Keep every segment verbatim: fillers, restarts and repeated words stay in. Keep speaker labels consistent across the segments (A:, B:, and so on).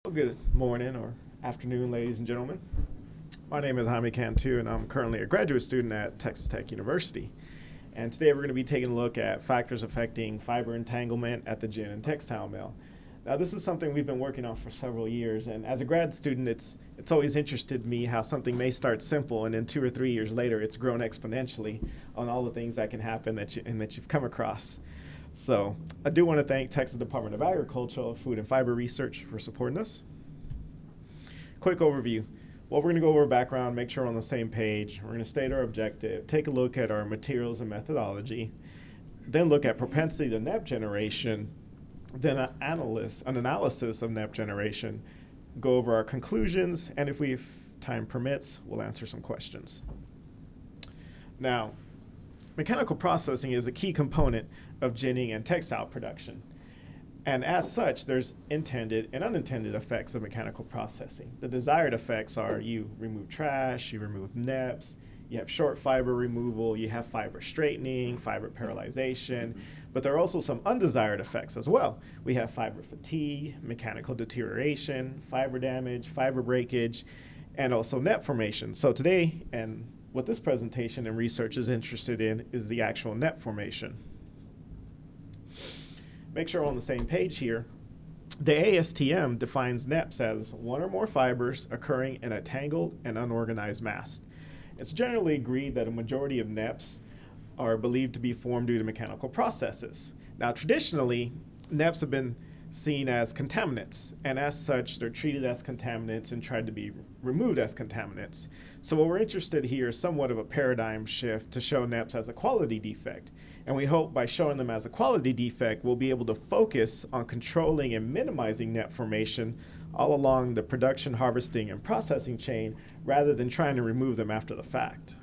A: Good morning or afternoon, ladies and gentlemen. My name is Jaime Cantu, and I'm currently a graduate student at Texas Tech University. And today we're going to be taking a look at factors affecting fiber entanglement at the gin and textile mill. Now, this is something we've been working on for several years, and as a grad student, it's it's always interested me how something may start simple, and then two or three years later, it's grown exponentially on all the things that can happen that you, and that you've come across. So, I do want to thank Texas Department of Agriculture, Food and Fiber Research for supporting us. Quick overview. Well, we're going to go over background, make sure we're on the same page. We're going to state our objective, take a look at our materials and methodology, then look at propensity to N E P generation, then an, analysis, an analysis of N E P generation, go over our conclusions, and if we, if time permits, we'll answer some questions. Now, mechanical processing is a key component of ginning and textile production. And as such, there's intended and unintended effects of mechanical processing. The desired effects are you remove trash, you remove N E Ps, you have short fiber removal, you have fiber straightening, fiber paralyzation, but there are also some undesired effects as well. We have fiber fatigue, mechanical deterioration, fiber damage, fiber breakage, and also net formation. So today, and what this presentation and research is interested in, is the actual net formation. Make sure we're on the same page here. The A S T M defines N E Ps as one or more fibers occurring in a tangled and unorganized mass. It's generally agreed that a majority of N E Ps are believed to be formed due to mechanical processes. Now, traditionally, N E Ps have been seen as contaminants, and as such, they're treated as contaminants and tried to be removed as contaminants. So what we're interested here is somewhat of a paradigm shift to show N E Ps as a quality defect. And we hope by showing them as a quality defect, we'll be able to focus on controlling and minimizing net formation all along the production, harvesting, and processing chain, rather than trying to remove them after the fact.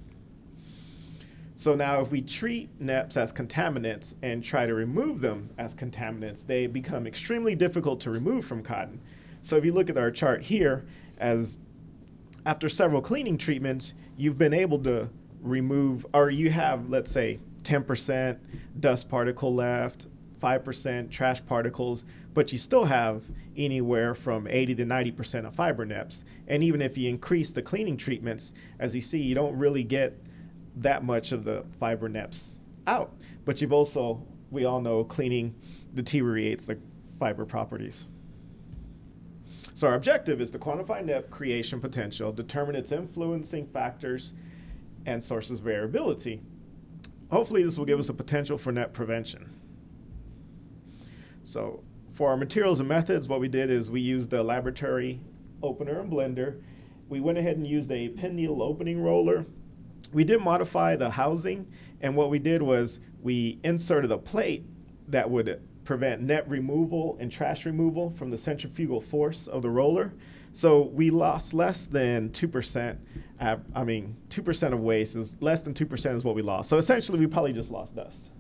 A: So now if we treat N E Ps as contaminants and try to remove them as contaminants, they become extremely difficult to remove from cotton. So if you look at our chart here, as after several cleaning treatments, you've been able to remove, or you have, let's say, ten percent dust particle left, five percent trash particles, but you still have anywhere from eighty to ninety percent of fiber N E Ps. And even if you increase the cleaning treatments, as you see, you don't really get that much of the fiber N E Ps out. But you've also, we all know, cleaning deteriorates the fiber properties. So our objective is to quantify N E P creation potential, determine its influencing factors and sources of variability. Hopefully this will give us a potential for N E P prevention. So for our materials and methods, what we did is we used the laboratory opener and blender. We went ahead and used a pin needle opening roller. We did modify the housing, and what we did was we inserted a plate that would prevent net removal and trash removal from the centrifugal force of the roller. So we lost less than two percent. I mean, two percent of waste is less than two percent is what we lost. So essentially, we probably just lost dust.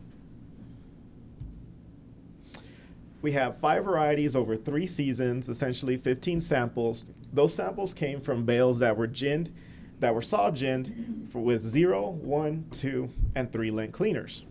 A: We have five varieties over three seasons, essentially fifteen samples. Those samples came from bales that were ginned, that were saw ginned for, with zero, one, two, and three lint cleaners.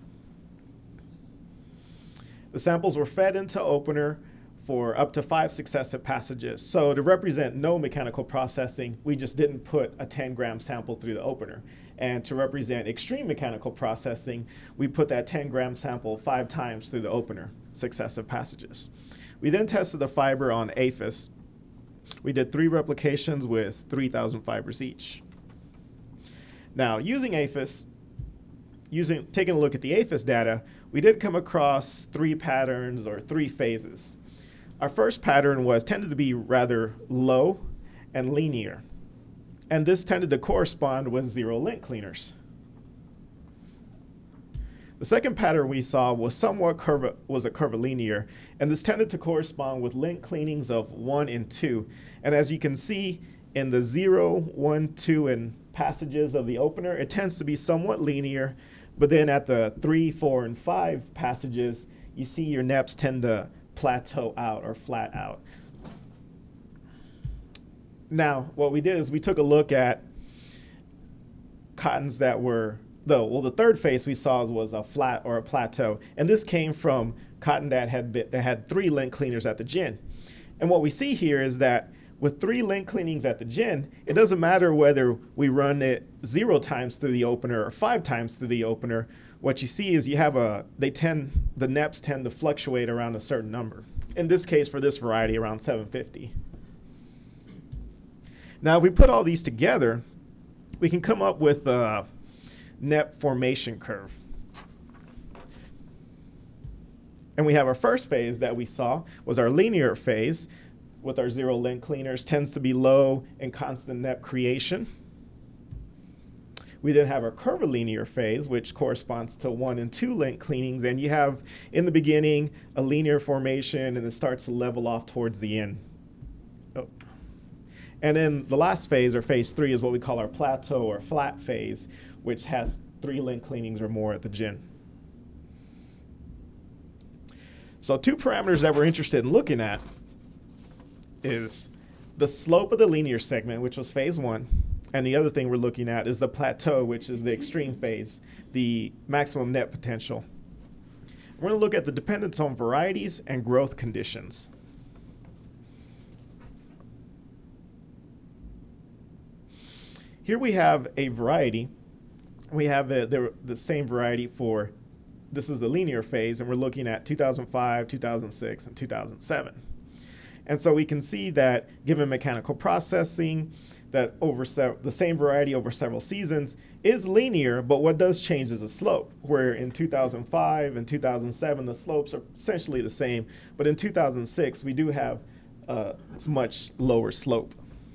A: The samples were fed into opener for up to five successive passages. So to represent no mechanical processing, we just didn't put a ten gram sample through the opener. And to represent extreme mechanical processing, we put that ten gram sample five times through the opener, successive passages. We then tested the fiber on APHIS. We did three replications with three thousand fibers each. Now, using APHIS, using, taking a look at the APHIS data, we did come across three patterns or three phases. Our first pattern was tended to be rather low and linear, and this tended to correspond with zero lint cleaners. The second pattern we saw was somewhat curvi was a curvilinear, and this tended to correspond with lint cleanings of one and two. And as you can see in the zero, one, two, and passages of the opener, it tends to be somewhat linear, but then at the three, four, and five passages, you see your N E Ps tend to plateau out or flat out. Now, what we did is we took a look at cottons that were, though, well, the third phase we saw was a flat or a plateau, and this came from cotton that had been, that had three lint cleaners at the gin. And what we see here is that with three link cleanings at the gin, it doesn't matter whether we run it zero times through the opener or five times through the opener. What you see is you have a, they tend, the N E Ps tend to fluctuate around a certain number. In this case, for this variety, around seven fifty. Now, if we put all these together, we can come up with a N E P formation curve. And we have our first phase that we saw was our linear phase with our zero link cleaners, tends to be low and constant N E P creation. We then have our curvilinear phase, which corresponds to one and two link cleanings. And you have, in the beginning, a linear formation, and it starts to level off towards the end. Oh. And then the last phase, or phase three, is what we call our plateau or flat phase, which has three link cleanings or more at the gin. So two parameters that we're interested in looking at is the slope of the linear segment, which was phase one, and the other thing we're looking at is the plateau, which is the extreme phase, the maximum net potential. We're going to look at the dependence on varieties and growth conditions. Here we have a variety. We have the, the, the same variety for, this is the linear phase, and we're looking at two thousand five, two thousand six, and two thousand seven. And so we can see that given mechanical processing, that over the same variety over several seasons is linear, but what does change is the slope, where in two thousand five and two thousand seven, the slopes are essentially the same, but in two thousand six, we do have a much lower slope.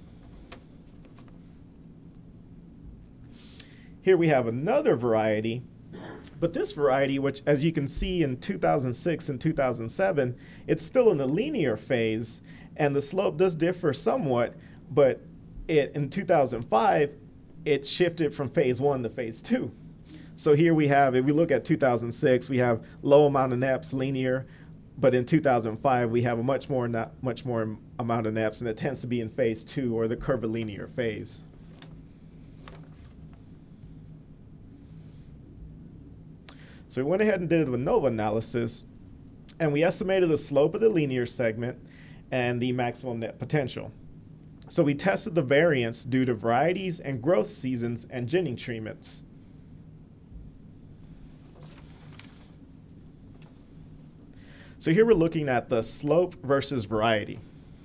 A: Here we have another variety, but this variety, which as you can see in two thousand six and two thousand seven, it's still in the linear phase, and the slope does differ somewhat, but it in two thousand five, it shifted from phase one to phase two. So here we have, if we look at two thousand six, we have low amount of N E Ps, linear, but in two thousand five, we have a much more, not much more amount of N E Ps, and it tends to be in phase two, or the curvilinear phase. So we went ahead and did the ANOVA analysis, and we estimated the slope of the linear segment and the maximum net potential. So we tested the variance due to varieties and growth seasons and ginning treatments. So here we're looking at the slope versus variety.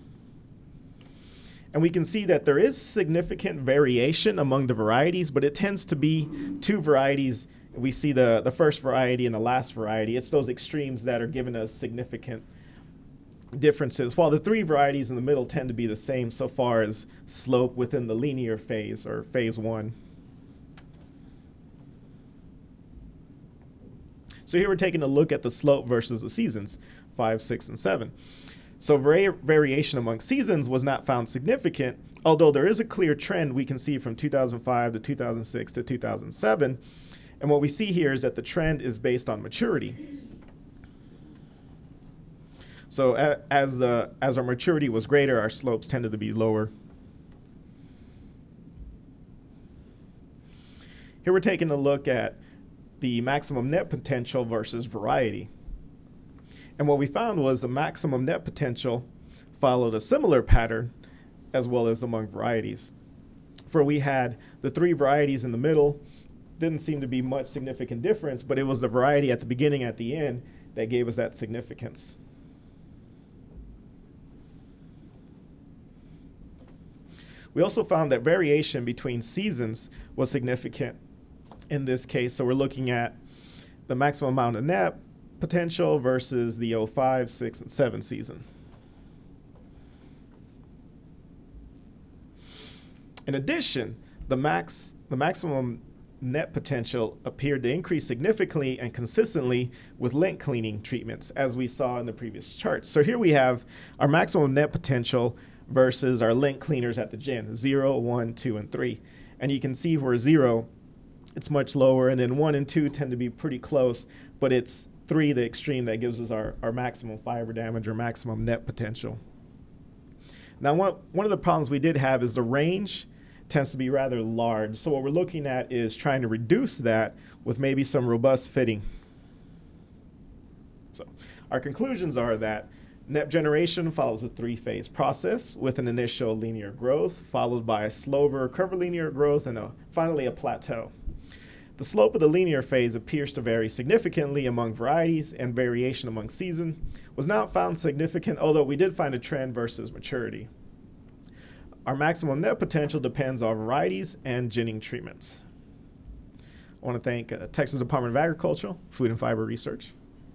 A: And we can see that there is significant variation among the varieties, but it tends to be two varieties. We see the, the first variety and the last variety. It's those extremes that are giving us significant differences, while the three varieties in the middle tend to be the same so far as slope within the linear phase, or phase one. So here we're taking a look at the slope versus the seasons, five, six, and seven. So vari variation among seasons was not found significant, although there is a clear trend we can see from two thousand five to two thousand six to two thousand seven. And what we see here is that the trend is based on maturity. So as, the, as our maturity was greater, our slopes tended to be lower. Here we're taking a look at the maximum net potential versus variety. And what we found was the maximum net potential followed a similar pattern as well as among varieties. For we had the three varieties in the middle, didn't seem to be much significant difference, but it was the variety at the beginning, at the end, that gave us that significance. We also found that variation between seasons was significant in this case. So we're looking at the maximum amount of N E P potential versus the oh five, six, and seven season. In addition, the max, the maximum net potential appeared to increase significantly and consistently with link cleaning treatments, as we saw in the previous charts. So here we have our maximum net potential versus our link cleaners at the gin, zero, one, two, and three. And you can see where zero, it's much lower, and then one and two tend to be pretty close, but it's three, the extreme, that gives us our, our maximum fiber damage or maximum net potential. Now, one, one of the problems we did have is the range tends to be rather large. So what we're looking at is trying to reduce that with maybe some robust fitting. So our conclusions are that Net generation follows a three-phase process with an initial linear growth, followed by a slower curvilinear growth, and a, finally a plateau. The slope of the linear phase appears to vary significantly among varieties, and variation among seasons was not found significant, although we did find a trend versus maturity. Our maximum net potential depends on varieties and ginning treatments. I want to thank uh, Texas Department of Agriculture, Food and Fiber Research.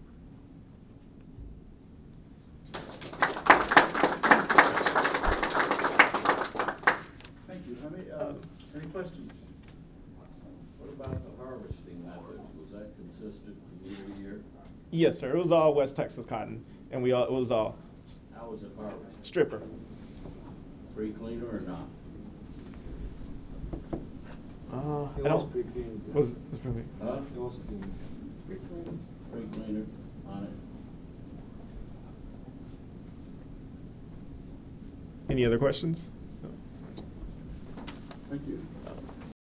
B: Thank you. Any, uh, any questions?
C: What about the harvesting method? Was that consistent from year to year?
A: Yes, sir. It was all West Texas cotton, and we all, it was all
C: How was it harvested?
A: stripper.
C: Free cleaner or not?
A: Uh,
D: It
A: I
D: was
A: don't.
D: pre-cleaned.
A: Was, was probably,
C: Huh?
D: It was cleaned.
C: Free cleaner on it?
A: any other questions?
B: Thank you.